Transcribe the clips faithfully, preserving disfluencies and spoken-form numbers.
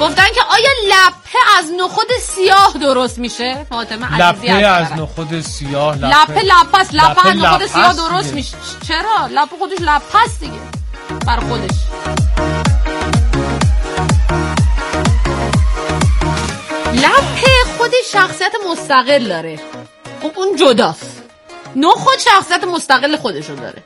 گفتن که آیا لپه از نخود سیاه درست میشه؟ فاطمه عزیزی لپه از نخود سیاه لپه لپه لپه است لپه از نخود سیاه درست میشه. چرا؟ لپه خودش لپه است دیگه بر خودش. لپه خودش شخصیت مستقل داره، اون جداست. نخود شخصیت مستقل خودشو داره.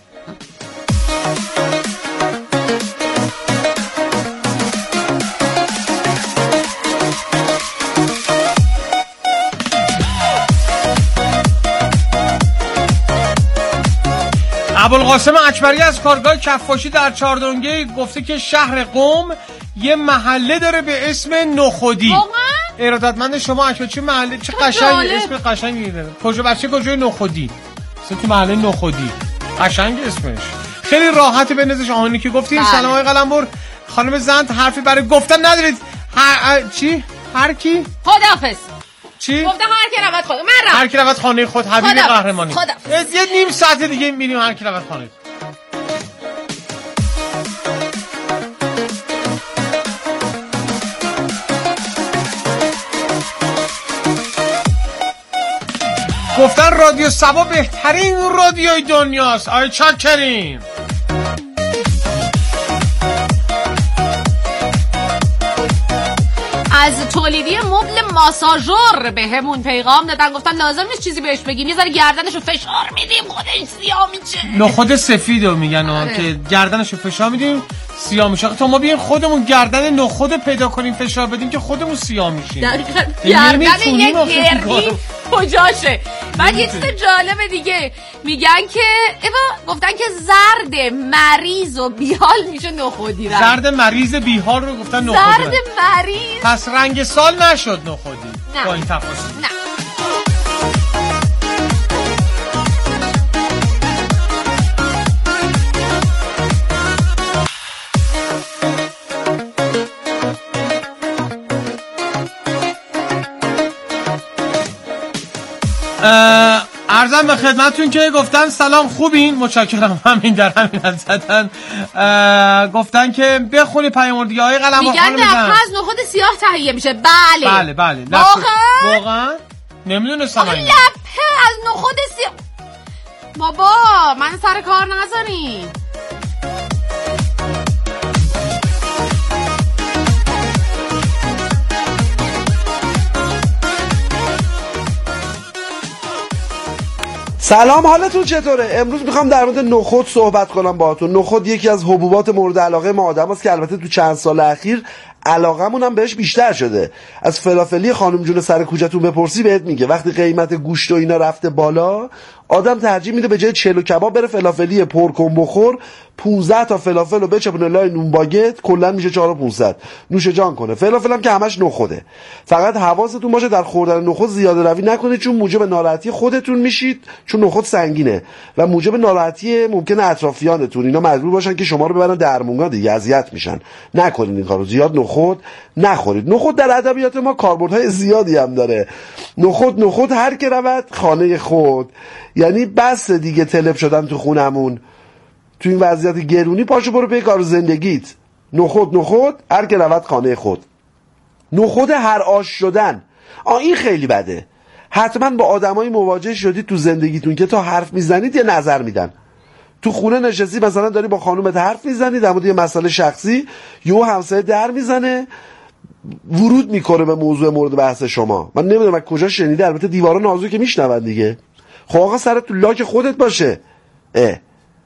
ابوالقاسم اکبری از کارگاه کفاشی در چهاردونگه گفته که شهر قم یه محله داره به اسم نخودی. واقعا؟ ارادتمند شما اکبر چه محله چه قشنگ اسم قشنگی داره. کجا بچه کجای نخودی؟ مثلا تو محله نخودی. قشنگ اسمش. خیلی راحته به نظرش آهنی که گفتیم. سلام آقای قلمبر. خانم زند حرفی برای گفتن ندارید. هر چی؟ هر کی؟ خداحافظ. چی؟ گفتم هر کی رود خود. من رفتم. هر کی رود خانه خود حبیب قهرمانی. خدا. یه نیم ساعت دیگه میریم هر کی رود خانه. گفتن رادیو سبا بهترین رادیوی دنیاست. آی چاکرین. از تولیدی مبل ماساژور به همون پیغام دادن، گفتن لازم نیست چیزی بهش بگیم، یه ذره گردنشو فشار میدیم خودش سیاه میشه. نخود سفیدو میگن آره. که گردنشو فشار میدیم سیاه میشه. تا ما بیایم خودمون گردن نخود پیدا کنیم فشار بدیم که خودمون سیاه میشیم. گردن یک گردی کجاشه؟ بعد یه چیز جالب دیگه میگن که ایوا گفتن که زرد مریض و بیحال میشه نخودی رنگ. زرد مریض بیحال رو گفتن نخودی. زرد مریض پس رنگ سال نشد نخودی. نه. با این تفاصیل. نه. عرضم به خدمتون که گفتن سلام خوبین، متشکرم، همین در همین حد زدن. گفتن که بخونی پیام دیگه های قلم میگن لپه از نخود سیاه تهیه میشه. بله بله بله. واقعا واقعا نمیدونستم. آخه لپه از نخود سیاه. بابا من سر کار نذارین. سلام، حالتون چطوره؟ امروز میخوام در مورد نخود صحبت کنم باهاتون. نخود یکی از حبوبات مورد علاقه ما آدم است که البته تو چند سال اخیر علاقمون هم بهش بیشتر شده. از فلافلی خانم جون سر کوچه‌تون بپرسی بهت میگه وقتی قیمت گوشت و اینا رفته بالا، آدم ترجیح میده به جای چلو کباب بره فلافلی پر کن بخور، پانزده تا فلافل رو بچپونه لای نون باگت، کلا میشه چهار و پانصد. نوش جان کنه. فلافل هم که همش نخوده. فقط حواستون باشه در خوردن نخود زیاده روی نکنید، چون موجب ناراحتی خودتون میشید، چون نخود سنگینه و موجب ناراحتی ممکنه اطرافیانتون. اینا مجبور باشن که شما رو ببرن درمونگاه دیگه، اذیت میشن. نکنید این کارو. زیاد نخود نخورید. نخود در ادبیات ما کاربردهای زیادی هم داره. نخود نخود هر که رود خانه خود. یعنی بس دیگه طلب شدن تو خونمون. تو این وضعیت گرونی پاشو برو پی کار زندگیت. نخود نخود هر که رود خانه خود. نخود هر آش شدن. آه این خیلی بده. حتما با آدمایی مواجه شدید تو زندگیتون که تا حرف میزنید یه نظر میدن. تو خونه نشستی مثلا داری با خانومت حرف میزنی در مورد یه مسئله شخصی، یهو همسایه در میزنه ورود میکنه به موضوع مورد بحث شما. من نمیدونم از کجا شنیده، البته دیوارا نازو که میشنون دیگه. خب آقا سرت تو لاک خودت باشه. اه.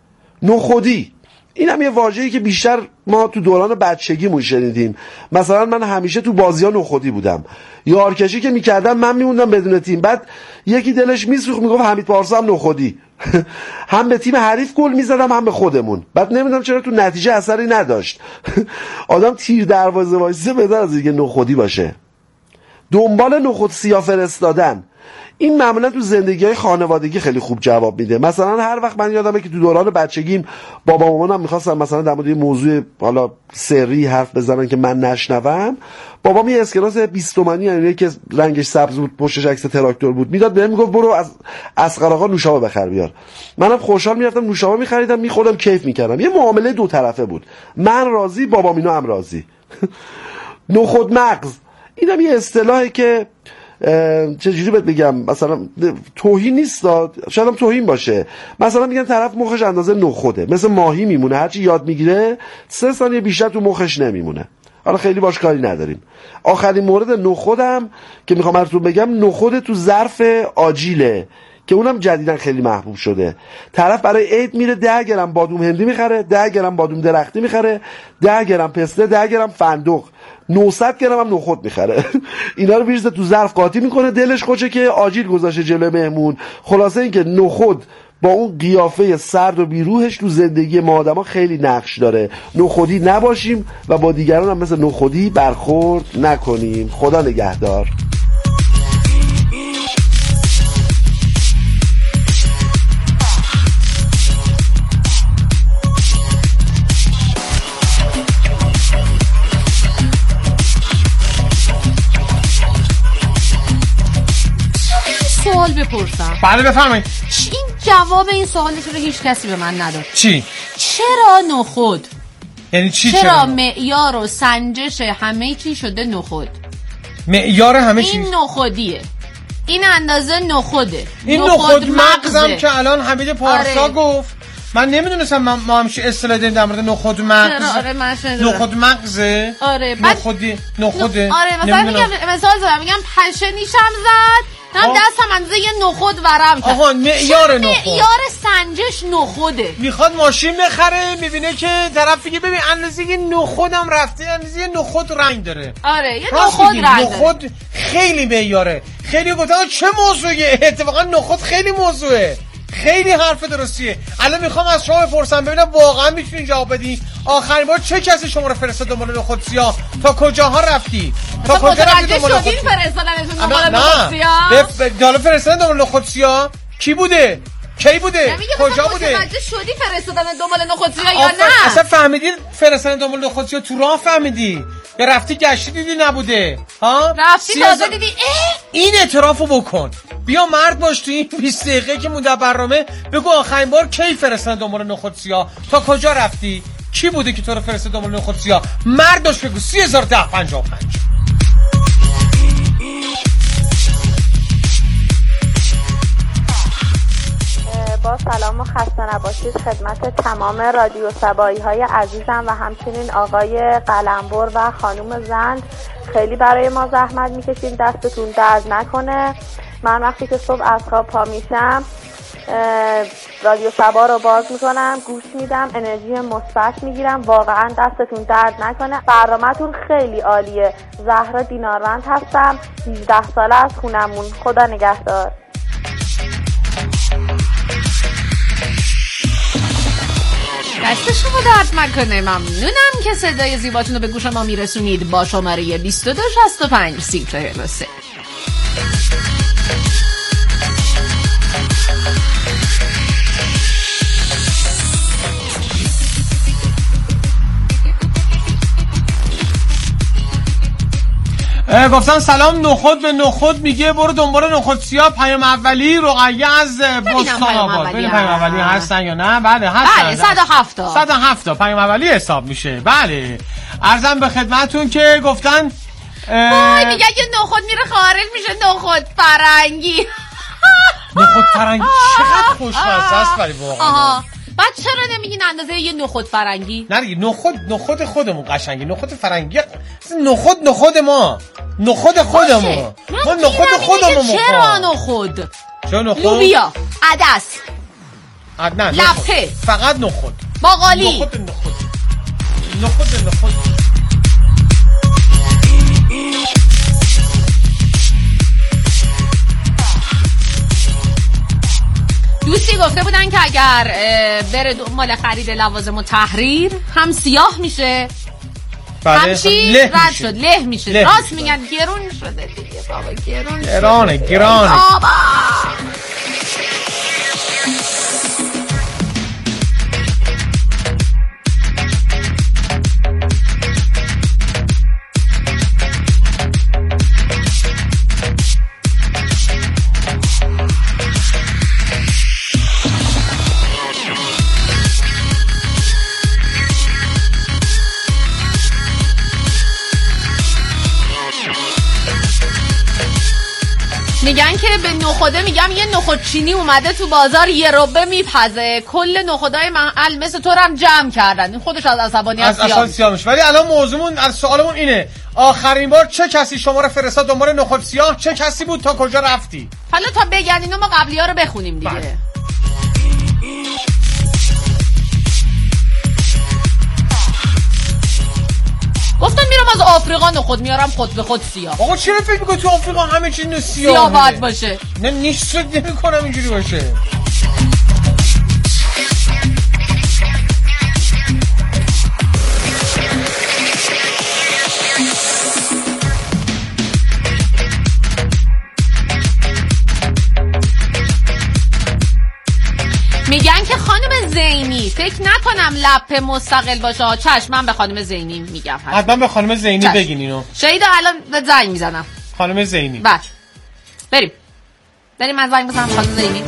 نخودی این هم یه واژه‌ای که بیشتر ما تو دوران بچگیمون شنیدیم. مثلا من همیشه تو بازی‌ها نخودی بودم. یارکشی که میکردم من میموندم بدون تیم، بعد یکی دلش میسوخت میگفت حمید پارسا هم نخودی. هم به تیم حریف گل میزدم هم به خودمون. بعد نمیدونم چرا تو نتیجه اثری نداشت. آدم تیر دروازه وایسه بهتر از اینکه نخودی باشه. دنبال نخود سیاه فرستادن، این معمولا تو زندگی‌های خانوادگی خیلی خوب جواب میده. مثلا هر وقت من یادمه که تو دوران بچگیم بابا مامانم می‌خواستن مثلا در مورد یه موضوع حالا سری حرف بزنن که من نشنوم، بابام یه اسکناس بیست تومانی یعنی که رنگش سبز بود پشتش عکس تراکتور بود میداد بهم، میگفت برو از اصغر آقا نوشابه بخر بیار. منم خوشحال میرفتم نوشابه می‌خریدم می‌خوردم کیف می‌کردم. یه معامله دو طرفه بود. من راضی، بابام اینا هم راضی. نخود مغز اینم یه اصطلاحی که چجوری بهت بگم، مثلا توهین نیست، شاید هم توهین باشه. مثلا میگن طرف مخش اندازه نخوده، مثل ماهی میمونه، هرچی یاد میگیره سه ثانیه بیشتر تو مخش نمیمونه. حالا خیلی باش کاری نداریم. آخرین مورد نخودم که میخوام براتون بگم، نخود تو ظرف آجیله که اونم جدیدن خیلی محبوب شده. طرف برای عید میره ده گرم بادوم هندی میخره، ده گرم بادوم درختی میخره، ده گرم پسته، ده گرم فندق، نهصد گرم هم نخود میخره. اینا رو میریزه تو ظرف قاطی میکنه، دلش خوشه که آجیل گذاشته جلوی مهمون. خلاصه اینکه نخود با اون قیافه سرد و بیروحش تو زندگی ما آدما خیلی نقش داره. نخودی نباشیم و با دیگران هم مثل نخودی برخورد نکنیم. خدا نگهدار. سوال بپرسم. بله بفرمایید. این جواب این سوالش رو هیچ کسی به من نداد. چی؟ چرا نخود؟ یعنی چی چرا؟ چرا معیار و سنجش همه چی شده نخود؟ معیار همه چی؟ این نخودیه. این اندازه نخوده. این نخود مغزم که الان حمید پارسا آره. گفت. من نمیدونستم ما همش اصطلاح داریم در مورد نخود مغز. آره من شنیدم. نخود مغزه. آره نخودی نخوده. آره مثلا میگم مثال زدم میگم پنشه نیشم زد. من دستم اندازه یه نخود ورم کرد. آها معیار نخود. معیار سنجش نخوده. میخواد ماشین بخره میبینه که طرف میگه ببین اندازه یه نخودم رفته، اندازه یه نخود رنگ داره. آره یه نخود رنگ داره. نخود خیلی معیاره. خیلی گفتن چه موضوعیه؟ اتفاقا نخود خیلی موضوعه. خیلی حرف درستیه. الان میخوام از شما بپرسم ببینم واقعا میتونین جواب بدی. آخرین بار چه کسی شما رو فرستاد دنبال نخود سیاه؟ تا کجاها رفتی؟ تا کجا رفتی دنبال نخود سیاه؟ فرستادنتون دنبال نخود سیاه؟ نه حالا فرستادن دنبال نخود سیاه؟ کی بوده؟ کی بوده؟ کجا بوده؟ متوجه شدی فرستادن دنبال نخود سیاه یا نه؟ اصلا فهمیدی فرستادن دنبال نخود سیاه تو راه فهمیدی؟ یا رفتی گشتی دیدی نبوده؟ ها؟ رفتی تازه دیدی اه؟ این اعترافو بکن. بیا مرد باش تو این بیست دقیقه که مونده برنامه بگو آخرین بار کی فرستادن دنبال نخود سیاه؟ تا کجا رفتی؟ کی بوده که تو رو فرستاد دنبال نخود سیاه؟ مرد باش بگو. سی هزار ده پنجاه و پنج. با سلام و خسته نباشید خدمت تمام رادیو سبایی های عزیزم و همچنین آقای قلمبر و خانوم زند. خیلی برای ما زحمت میکشید، دستتون درد نکنه. من وقتی که صبح از خواب پا میشم رادیو سبا رو باز میکنم، گوش میدم، انرژی مثبت میگیرم. واقعا دستتون درد نکنه. برنامه‌تون خیلی عالیه. زهرا دیناروند هستم، هجده ساله از خونمون. خدا نگهدار. دست شما درد نکنه. ممنونم که صدای زیباتون رو به گوش ما میرسونید با شماره بیست و دو شصت و پنج سی چهل و سه. گفتن سلام نخود به نخود میگه برو دنبال نخود سیاه. پیام اولی رقیه از بستان آباد. ببین پیام اولی هستن یا نه؟ بله هستن. بله صد و هفت تا صد و هفت تا پیام اولی حساب میشه. بله عرضم به خدمتون که گفتن وای میگه که نخود میره خارج میشه نخود فرنگی. نخود فرنگی چقدر خوشمزه است ولی واقعا. بعد چرا نمیگین اندازه یه نخود فرنگی؟ نه دیگه نخود نخود خودمون قشنگه. نخود فرنگی نخود نخود ما نخود خودمون ما نخود خودمون. چرا نخود؟ چرا نخود؟ لوبیا، عدس، نه لپه، فقط نخود. باقالی. نخود نخود نخود نخود دوستی گفته بودن که اگر بره دنبال خرید لوازم و تحریر هم سیاه میشه هم چی رد شد له میشه. له راست میگن گرون شده دیگه بابا. گرون گرانه گرانه بابا. میگن که به نخوده میگم یه نخود چینی اومده تو بازار یه ربه میپزه، کل نخودای محل مثل تو هم جمع کردن. این خودش از عصبانیت سیاه سیاه میشه. ولی الان موضوعمون از سوالمون اینه، آخرین بار چه کسی شما رو فرستاد دنبال نخود سیاه؟ چه کسی بود؟ تا کجا رفتی؟ حالا تا بگن اینو ما قبلی‌ها رو بخونیم دیگه. بله. گفتم میرم از آفریقا نخود میارم خود به خود سیاه. آقا چرا فکر میکنی تو آفریقا همه چیز سیاه سیاه باید باشه؟ نه نیست، نمی‌کنم اینجوری باشه. میگن که خانم زینی فکر نکنم لپ مستقل باشه. چشم من به خانم زینی میگم. حتما به خانم زینی چشم. بگین اینو. شهیدا الان به زنگ میزنم. خانم زینی. بله. بریم. بریم من زنگ بزنم خانم زینی.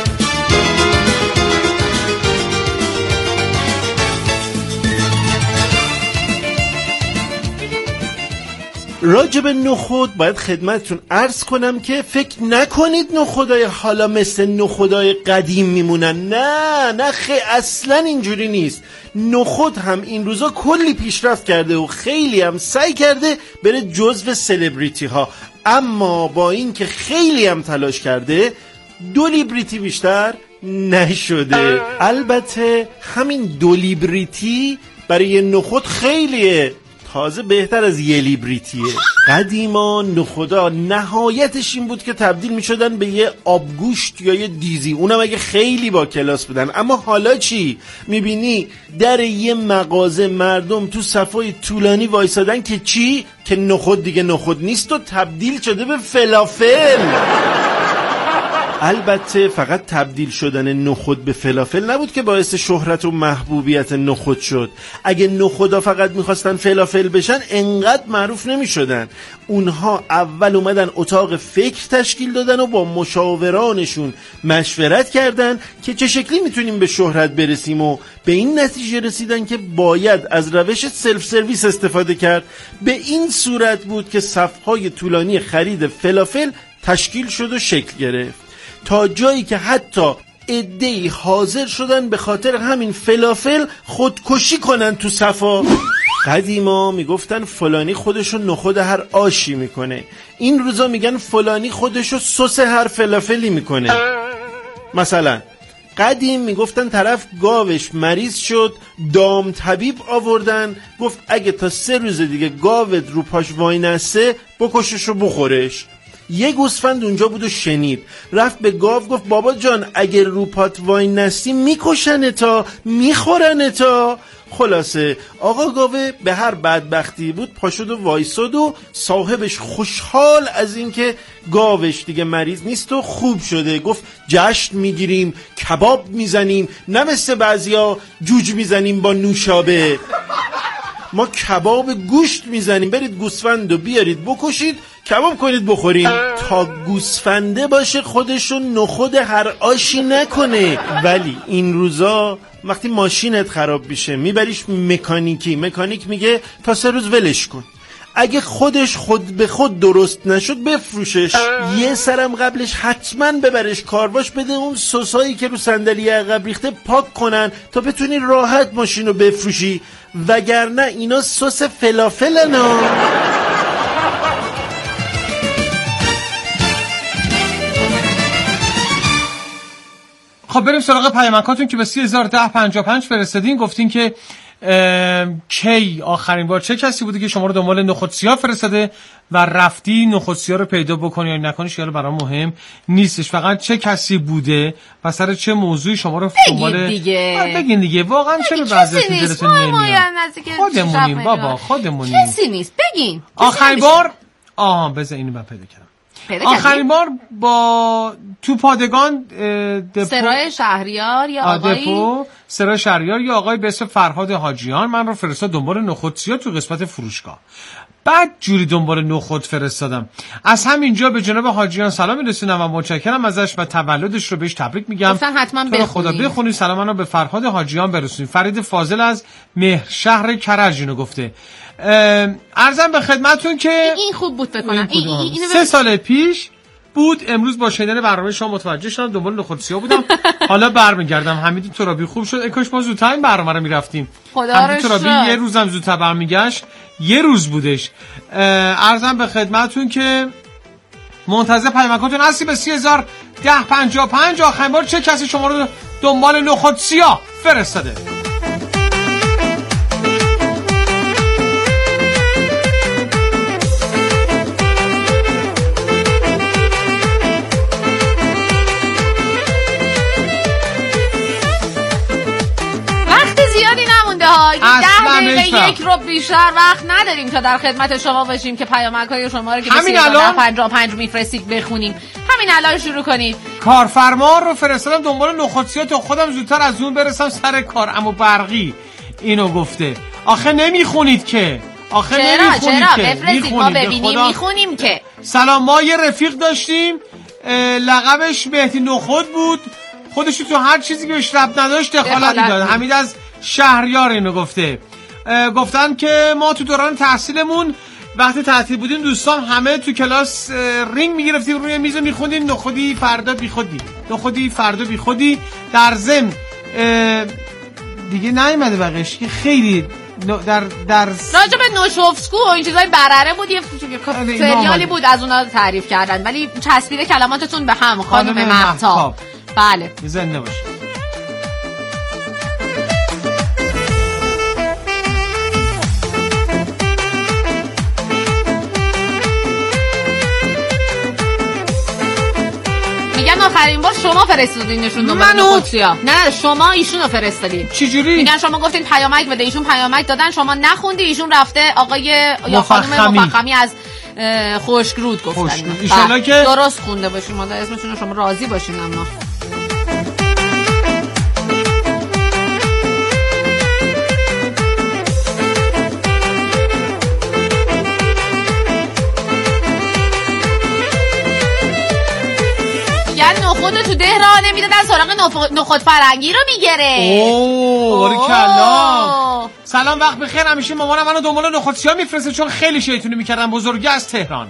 راجب نخود باید خدمتتون عرض کنم که فکر نکنید نخودای حالا مثل نخودای قدیم میمونن. نه نه خیلی اصلا اینجوری نیست. نخود هم این روزا کلی پیشرفت کرده و خیلی هم سعی کرده بره جزو سلبریتی ها، اما با این که خیلی هم تلاش کرده دو لیبریتی بیشتر نشده. البته همین دو لیبریتی برای نخود خیلیه، تازه بهتر از یه لیبریتیه. قدیما نخودا نهایتش این بود که تبدیل می شدن به یه آبگوشت یا یه دیزی، اونم اگه خیلی با کلاس بودن. اما حالا چی؟ می بینی در یه مغازه مردم تو صفای طولانی وایسادن که چی؟ که نخود دیگه نخود نیست و تبدیل شده به فلافل. البته فقط تبدیل شدن نخود به فلافل نبود که باعث شهرت و محبوبیت نخود شد. اگه نخودا فقط میخواستن فلافل بشن انقدر معروف نمیشدن. اونها اول اومدن اتاق فکر تشکیل دادن و با مشاورانشون مشورت کردن که چه شکلی میتونیم به شهرت برسیم و به این نتیجه رسیدن که باید از روش سلف سرویس استفاده کرد. به این صورت بود که صفهای طولانی خرید فلافل تشکیل شد و شکل گرفت، تا جایی که حتی عده‌ای حاضر شدن به خاطر همین فلافل خودکشی کنن تو صفا. قدیما میگفتن فلانی خودشو نخود هر آشی میکنه، این روزا میگن فلانی خودشو سس هر فلافلی میکنه. مثلا قدیم میگفتن طرف گاوش مریض شد، دام طبیب آوردن، گفت اگه تا سه روز دیگه گاوت رو پاش وای نسته بکششو بخورش. یه گوسفند اونجا بود و شنید، رفت به گاو گفت بابا جان اگه رو پات وای نستی میکشن تا میخورن تا. خلاصه آقا گاوه به هر بدبختی بود پاشد و وایساد و صاحبش خوشحال از اینکه گاوش دیگه مریض نیست و خوب شده گفت جشن میگیریم، کباب میزنیم، نه مثل بعضیا جوج میزنیم با نوشابه. ما کباب گوشت میزنیم، برید گوسفندو بیارید بکشید کباب کنید بخوریم، تا گوسفنده باشه خودشون نخود هر آشی نکنه. ولی این روزا وقتی ماشینت خراب میشه میبریش مکانیکی، مکانیک میگه تا سه روز ولش کن، اگه خودش خود به خود درست نشد بفروشش، یه سرم قبلش حتما ببرش کارواش، بده اون سسایی که رو صندلی عقب ریخته پاک کنن تا بتونی راحت ماشینو بفروشی، وگرنه اینا سس فلافلن ها. خب بریم سراغ پیامکاتون که به سی هزار و ده پنجاه و پنج فرستادین. گفتین که کی آخرین بار چه کسی بوده که شما رو دنبال نخود سیاه فرستاده و رفتی نخود سیاه رو پیدا بکنی یا نکنی خیال برام مهم نیستش، فقط چه کسی بوده و سر چه موضوعی شما رو دنبال بگین دیگه. بگین دیگه واقعا چرا بعضیتون دلتون نمیاد؟ خودمونیم بابا، خودمونیم، کسی نیست، بگین. آخرین بار آها بذار اینو من پیدا کردم. آخرین بار با تو پادگان دپو سرای شهریار یا آقای دپو سرای شهریار یا آقای به اسم فرهاد حاجیان من رو فرستاد دنبال نخود سیاه تو قسمت فروشگاه. بعد جوری دنبال نخود فرستادم. از همینجا به جناب حاجیان سلام میرسونم و متشکرم ازش و تولدش رو بهش تبریک میگم. گفتن حتما بخونی. خدا بخونی سلام منو به فرهاد حاجیان برسونید. فرید فاضل از مهر شهر کرج اینو گفته. عرضم به خدمتون که این خوب بود فکر کنم. این این سه سال پیش بود. امروز با شنیدن برنامه شما متوجه شدم دنبال نخود سیاه بودم. حالا برمیگردم. حمید ترابی خوب شد. کاش ما زودتر این برنامه رو میرفتیم. حمید ترابی یه روزم زودتر برمیگشت. یه روز بودش. عرضم به خدمتتون که منتظر پیامکاتون هستی به سی هزار ده پنجاه و پنج. آخرین بار چه کسی شما رو دنبال نخود سیاه فرستاده؟ ده دقیقه یک رو بیشتر وقت نداریم تا در خدمت شما باشیم که پیامک‌های شما رو که همین الان پنجاه و پنج میفرستید بخونیم. همین الان شروع کنید. کارفرما رو فرستادم دنبال نخود سیاه تا خودم زودتر از اون برسم سر کار. اما برقی اینو گفته. آخه نمیخونید که. آخه چرا نمیخونید چرا که. بفرستید ما ببینیم میخونیم که. سلام، ما یه رفیق داشتیم لقبش مهدی نخود بود. خودش تو هر چیزی که بهش ربط نداشت دخالت میداد. حمید از شهریار اینو گفته. گفتن که ما تو دوران تحصیلمون وقتی تعطیل بودیم دوستان همه تو کلاس رینگ میگرفتیم روی میز میخوندیم نخودی فردا بی خودی نخودی فردا بی خودی. در ضمن دیگه نیومده بقیش که خیلی در در راجع به نوشوفسکو و این چیزای برره بود، یه سریالی بود از اونها تعریف کردن، ولی چسبیده کلماتتون به هم. خانم مهتاب بله زنده باشه. میگن آخرین بار شما فرستادینشون دنبال نخود سیاه. نه شما ایشونو فرستادین. چجوری؟ میگن شما گفتین پیامک بده، ایشون پیامک دادن، شما نخوندی، ایشون رفته آقای یا خانم مفخمی از خشکرود گفتن. ان شاءالله که درست خونده باشین. ما اسمشون رو شما راضی باشین. اما نخود تو ده راه نمیدادن سراغ نخود فرنگی رو میگیره. اوه باریکلا. سلام وقت بخیر. همیشه مامانم منو دنبال نخود سیاه میفرسته چون خیلی شیطونی میکردم. بزرگی از تهران.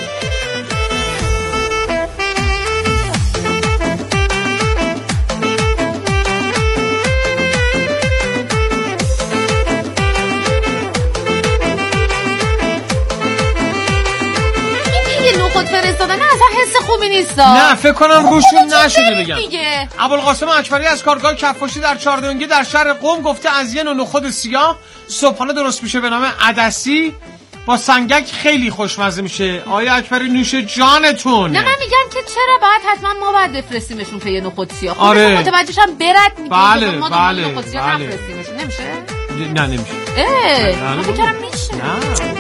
فرستادن اصلا حس خوبی نیست. نه فکر کنم روشون نشده بگم. ابوالقاسم اکبری از کارگاه کفاشی در چهاردونگی در شهر قم گفته از یه نوع نخود سیاه صبحانه درست میشه به نام عدسی با سنگک، خیلی خوشمزه میشه. آیا اکبری نوش جانتون. نه من میگم که چرا باید حتما ما باید بفرستیمشون پی نخود سیاه. خب آره. متوجه شم برد میگه بله ما بله نخود سیاه بله. نفرستیمشون. نمیشه؟ نه نمیشه. اه من فکر کردم میشه. نه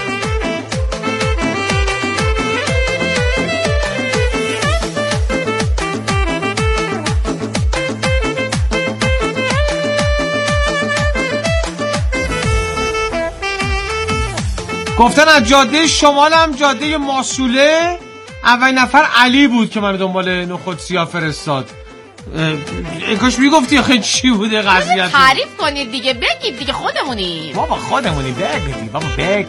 گفتن از جاده شمالم جاده ماسوله اولین نفر علی بود که من دنبال نخود سیاه فرستاد. کاش میگفتی آخه چی بوده قضیه. تعریف کنید دیگه، بگید دیگه، خودمونی بابا خودمونی بگید بابا بگ.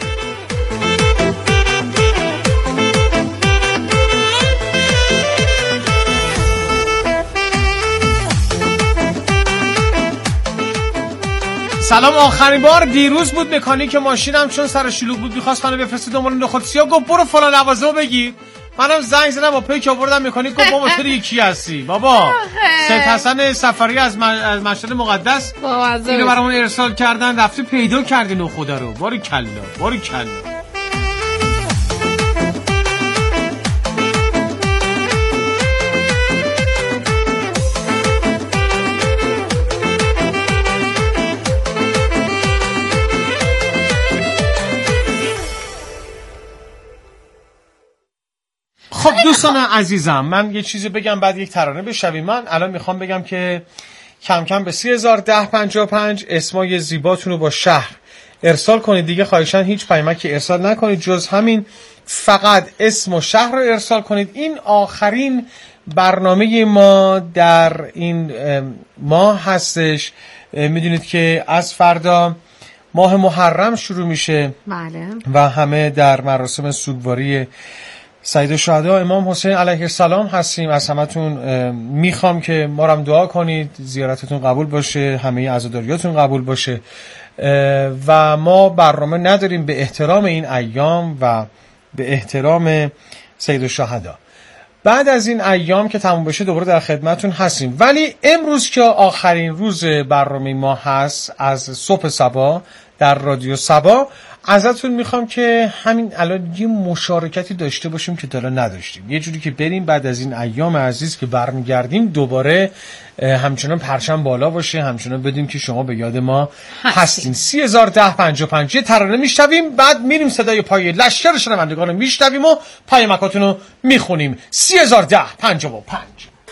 سلام، آخرین بار دیروز بود مکانیک ماشینم چون سر شلوغ بود می‌خواست منو بفرسته دنبال نخود سیاه. گفت برو فلان لوازمو بگیر. منم زنگ زدم با پیک آوردم مکانیک. گفت بابا تو یکی هستی بابا. سید حسن سفری از از مشهد مقدس اینو برامون ارسال کردن. رفته پیدا کردی نخودا رو. باریکلا باریکلا. خب دوستان عزیزم، من یه چیزی بگم بعد یک ترانه بشویم. من الان میخوام بگم که کم کم به سی هزار ده پنجاه و پنج اسمای زیباتون رو با شهر ارسال کنید. دیگه خواهشاً هیچ پیامکی ارسال نکنید جز همین، فقط اسم و شهر رو ارسال کنید. این آخرین برنامه ما در این ماه هستش. میدونید که از فردا ماه محرم شروع میشه. بله. و همه در مراسم سوگواری سید الشهدا امام حسین علیه السلام هستیم. از همتون میخوام که ما رو دعا کنید، زیارتتون قبول باشه، همه عزاداریاتون قبول باشه و ما برنامه نداریم به احترام این ایام و به احترام سید الشهدا. بعد از این ایام که تموم بشه دوباره در خدمتون هستیم، ولی امروز که آخرین روز برنامه ما هست از صبح صبا در رادیو صبا، ازتون میخوام که همین الان یه مشارکتی داشته باشیم که تا الان نداشتیم، یه جوری که بریم بعد از این ایام عزیز که برمیگردیم دوباره همچنان پرچم بالا باشه، همچنان بدیم که شما به یاد ما هستین. سی هزار ده پنج و پنج یه ترانه میشنویم، بعد میریم صدای پای لشکر شنوندگان رو میشنویم و پای مکاتون رو میخونیم. سی هزار ده پنج و پنج.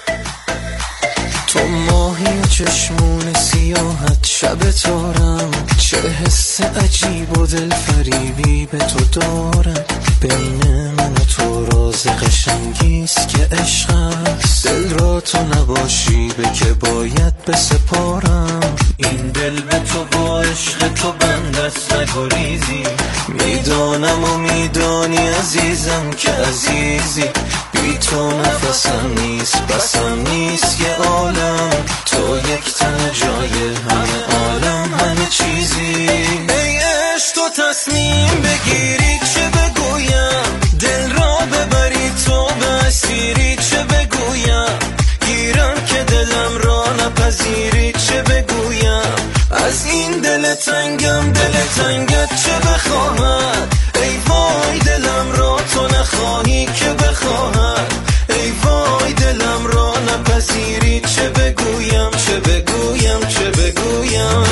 تو ماهی و چشمون سیاحت شب تارم، چه حس عجیب و دل فریبی به تو دارم. بین من و تو راز قشنگیست که عشق است، دل را تو نباشی به که باید بسپارم. این دل به تو با عشق تو بندست نگریزی، میدانم و میدانی عزیزم که عزیزی. بی تو نفسم نیست بسم نیست یه عالم، تو یک تن جای همه عالم همه چیزی. ای عشق تو تصمیم بگیری چه بگویم، دل را ببری تو به اسیری چه بگویم. گیرم که دلم را نپذیری چه بگویم. از این دل تنگم دل تنگت چه بخواهد. ای وای دلم را تو نخواهی که بخواهد. ای وای دلم را نپذیری چه بگویم چه بگویم چه بگویم.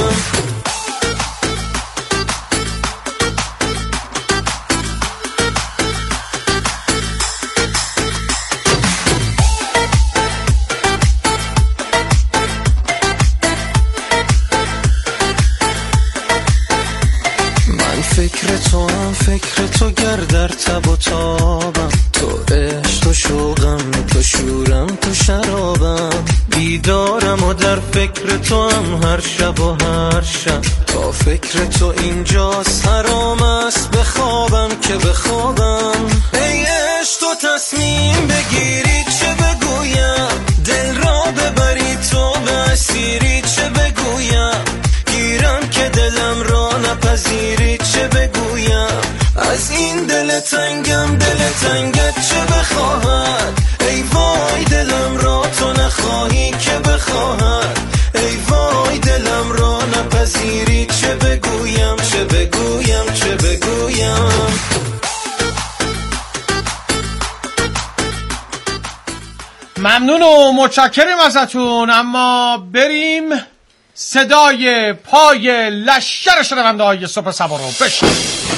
فکر تو هم فکر تو گر در تب و تابم، تو عشق تو شوقم تو شورم تو شرابم. بیدارم و در فکر تو هم هر شب و هر شب، تا فکر تو اینجاست حرام است بخوابم که بخوابم. ای عشق تو تصمیم بگیری چه بگویم، دل را ببری تو به اسیری چه بگویم. گیرم که دلم را نپذیری چه بگویم. از این دل تنگم دل تنگت چه بخواهد. ای وای دلم را تو نخواهی که بخواهد. ای وای دلم را نپذیری چه بگویم چه بگویم چه بگویم. ممنون و متشکرم ازتون، اما بریم صدای پای لشکر شنونده های صبح صبا رو بشنویم.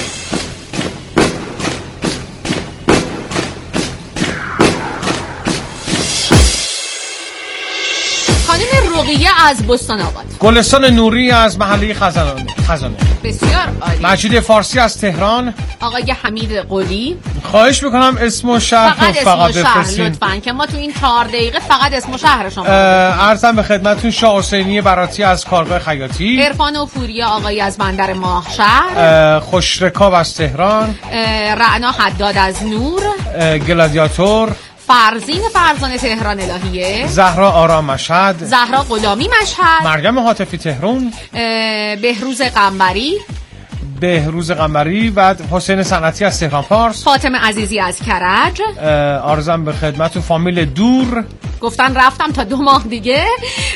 خانم رقیه از بستان آباد، گلستان نوری از محله خزانه خزانه بسیار عالی، مجید فارسی از تهران، آقای حمید قلی. خواهش میکنم اسم و شهر فقط اسم فقط و شهر لطفاً که ما تو این چهار دقیقه فقط اسم و شهر شما. عرضم به خدمتتون شاه حسینی براتی از کارگاه خیاطی، عرفان و فوریا آقای از بندر ماهشهر، خوشرکاب از تهران، رعنا حداد از نور، گلادیاتور، فرزین فرزانه تهران الهیه، زهرا آرام مشهد، زهرا غلامی مشهد، مریم حاتفی تهران، بهروز قنبری بهروز قمری و حسین صنعتی از تهران پارس، فاطمه عزیزی از کرج. عرضم به خدمتتون فامیل دور گفتن رفتم تا دو ماه دیگه.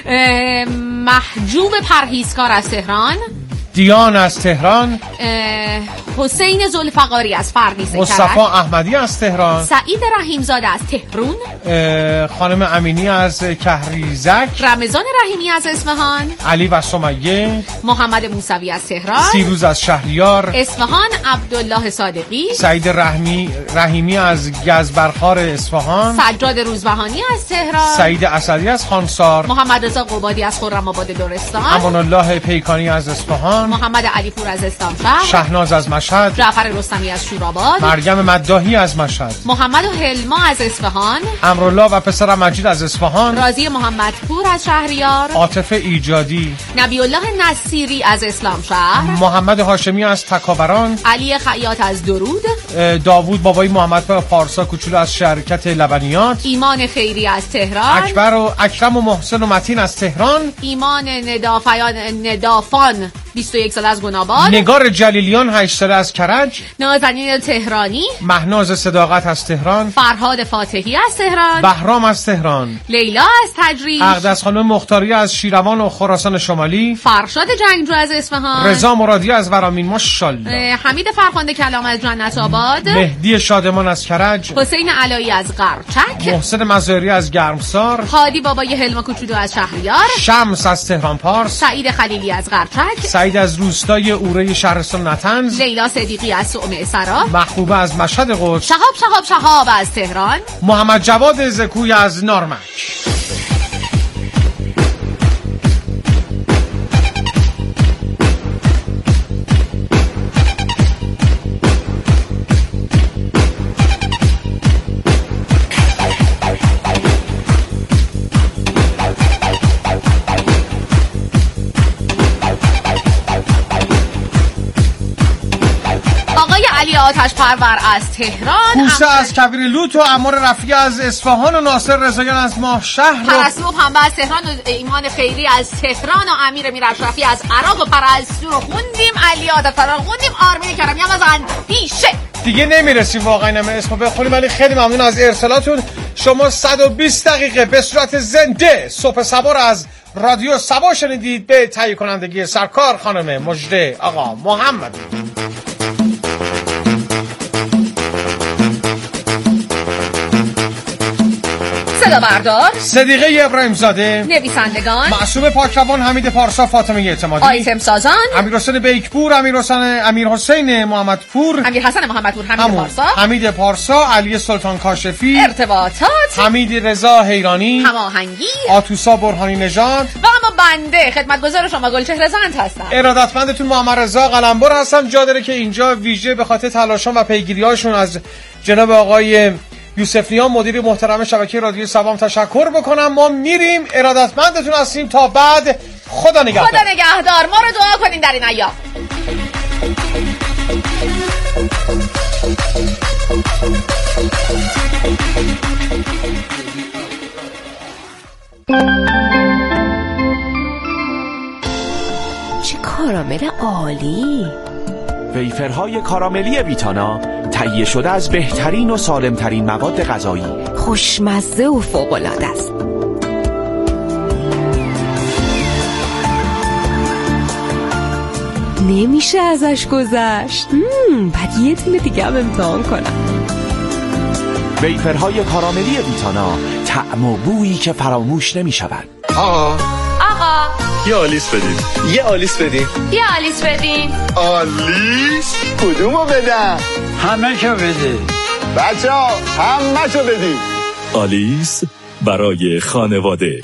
محجوب پرهیزکار از تهران، دیان از تهران، حسین ذوالفقاری از فرنیس کرج، مصطفی احمدی از تهران، سعید رحیمزاده از تهران، خانم امینی از کهریزک، رمضان رحیمی از اصفهان، علی و سمیه، محمد موسوی از تهران، سیروز از شهریار، اصفهان عبدالله صادقی، سعید رحمی رحیمی از گزبرخار اصفهان، سجاد روزبهانی از تهران، سعید اسدی از خانسار، محمد رضا قبادی از خرم‌آباد لرستان، امان الله پیکانی از اصفهان، محمد علیپور از استانشهر، شهناز از مشهد، مشهد، جعفر رستمی از شوراباد، مریم مداحی از مشهد، محمد و حلما از اصفهان، امرالله و پسرم مجید از اصفهان، راضی محمدپور از شهریار، عاطفه ایجادی، نبی الله نصیری از اسلام شهر، محمد هاشمی از تکابران، علی خیاط از درود، داوود بابایی محمد پارسا کوچولو از شرکت لبنیات، ایمان خیری از تهران، اکبر و اکرم و محسن و متین از تهران، ایمان ندافیان ندافان بیست و یک سال از گناباد، نگار جلیلیان هشت ساله از کرج، نازنین تهرانی، مهناز صداقت از تهران، فرهاد فاتحی از تهران، بهرام از تهران، لیلا از تجریش، اقدس خانم مختاری از شیروان و خراسان شمالی، فرشاد جنگجو از اصفهان، رضا مرادی از ورامین ماشاءالله، حمید فرخنده کلام از جنت آباد، مهدی شادمان از کرج، حسین علایی از قرچک، محسن مزاری از گرمسار، هادی بابای حلما کوچولو از شهریار، شمس از تهران پارس، سعید خلیلی از قرچک، سعید از روستای اوره شهرستان نطنز، لیلا صدیقی از صومعه سرا، محبوبه از مشهد قدس، شهاب شهاب شهاب از تهران، محمد جواد زکوی از نارمک. آتش پرور از تهران، کوسه از کبیر لوت و عمار رفیع از اصفهان و ناصر رضاییان از ماه شهر، پرستو پنبه از تهران و ایمان خیری از تهران و امیر میرشرفی از عراق و پرستو رو خوندیم، علی آتش پرور خوندیم، آرمین کرمی هم از اندیشه. دیگه نمیرسیم واقعا همه اسمو بخونیم، ولی خیلی ممنون از ارسالاتون. شما صد و بیست دقیقه به صورت زنده صبح صبا رو از رادیو صبا شنیدید به تهیه کنندگی سرکار خانم مجده آقا محمد. صدا بردار صدیقه ابراهیم زاده، نویسندگان معصوم پاکروان، حمید پارسا، فاطمه اعتمادی، آیتم سازان امیر حسین بیکپور، امیر حسین امیر حسین محمدپور، امیر حسن محمدپور، حمید پارسا، حمید پارسا، علی سلطان کاشفی، ارتباطات حمید رضا حیرانی، هماهنگی آتوسا برهانی نژاد و اما بنده خدمتگزار شما گلچهره زند هستم. ارادتمندتون محمد رضا قلمبر هستم. جا داره که اینجا ویژه به خاطر تلاشون و پیگیری‌هاشون از جناب آقای یوسف نیام مدیر محترم شبکه رادیو سبام تشکر بکنم. ما میریم، ارادتمندتون هستیم تا بعد. خدا نگهدار. خدا نگهدار. ما رو دعا کنین در این ایام. چه کارامل عالی! ویفرهای کاراملی ویتانا تهیه شده از بهترین و سالمترین مواد غذایی، خوشمزه و فوق‌العاده است. نمیشه ازش گذشت. بعد یه تونه دیگه هم امتحان کنم. ویفرهای کاراملی ویتانا، طعم و بویی که فراموش نمی‌شود. آقا آقا یه آلیس بدین. یه آلیس بدین. یه آلیس بدین. آلیس؟ کدومو بدم؟ همه شو بده. بچه ها همه شو بدین. آلیس برای خانواده.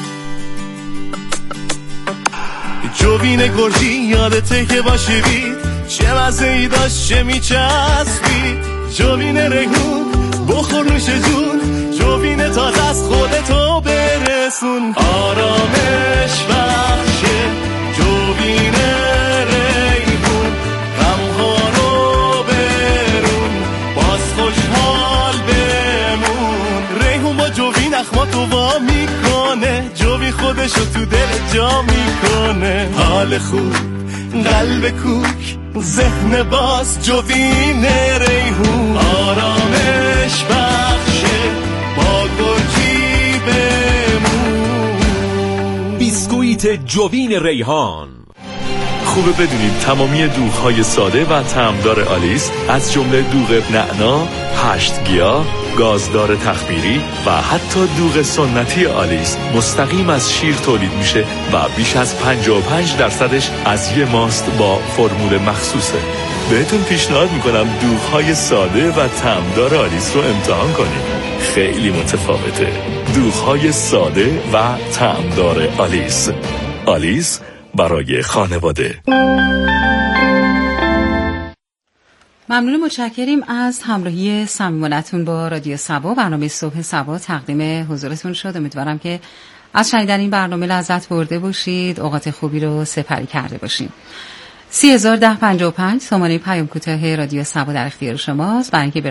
جوین گرجی یادته که باشی بید، چه مزه‌ای داشت چه میچسبید. جوین ریحون بخور نوش جون، جوین تازه از خودتو برسون. آرامش بخشه جوین ریحون، غمها رو برون باز خوشحال بمون. ریحون با جوین اخماتو وا میکنه، جوین خودشو تو دل جا میکنه. حال خوب قلب کوک ذهن باز، جوین ریحون آرامش بخشه با گرجی بمون. بیسکویت جوین ریحان. خوبه بدونید تمامی دوغ‌های ساده و طعمدار آلیس از جمله دوغ نعنا، هشت گیاه، گازدار تخمیری و حتی دوغ سنتی آلیس مستقیم از شیر تولید میشه و بیش از پنجاه و پنج درصدش از یه ماست با فرمول مخصوصه. بهتون پیشنهاد میکنم دوغ‌های ساده و طعمدار آلیس رو امتحان کنید. خیلی متفاوته. دوغ‌های ساده و طعمدار آلیس. آلیس برای خانواده. ممنون، متشکریم از همراهی صمیمانه‌تون با رادیو صبا. برنامه صبح صبا تقدیم حضورتون شد. امیدوارم که از شنیدن این برنامه لذت برده باشید، اوقات خوبی رو سپری کرده باشیم. سی هزار ده پنجاه و پنج تومانی پیام کوتاه رادیو صبا در اختیار شماست برای اینکه